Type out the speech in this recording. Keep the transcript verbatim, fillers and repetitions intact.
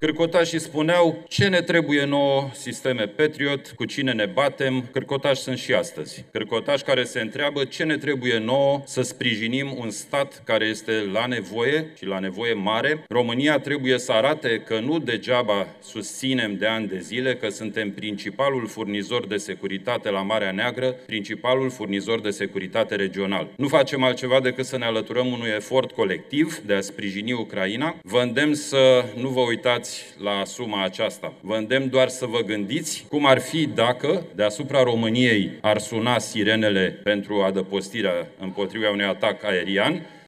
Cârcotașii spuneau ce ne trebuie nouă, sisteme Patriot, cu cine ne batem. Cârcotași sunt și astăzi. Cârcotași care se întreabă ce ne trebuie nouă să sprijinim un stat care este la nevoie și la nevoie mare. România trebuie să arate că nu degeaba susținem de ani de zile, că suntem principalul furnizor de securitate la Marea Neagră, principalul furnizor de securitate regional. Nu facem altceva decât să ne alăturăm unui efort colectiv de a sprijini Ucraina. Vă îndemn să nu vă uitați la suma aceasta. Vă îndemn doar să vă gândiți cum ar fi dacă deasupra României ar suna sirenele pentru adăpostirea împotriva unui atac aerian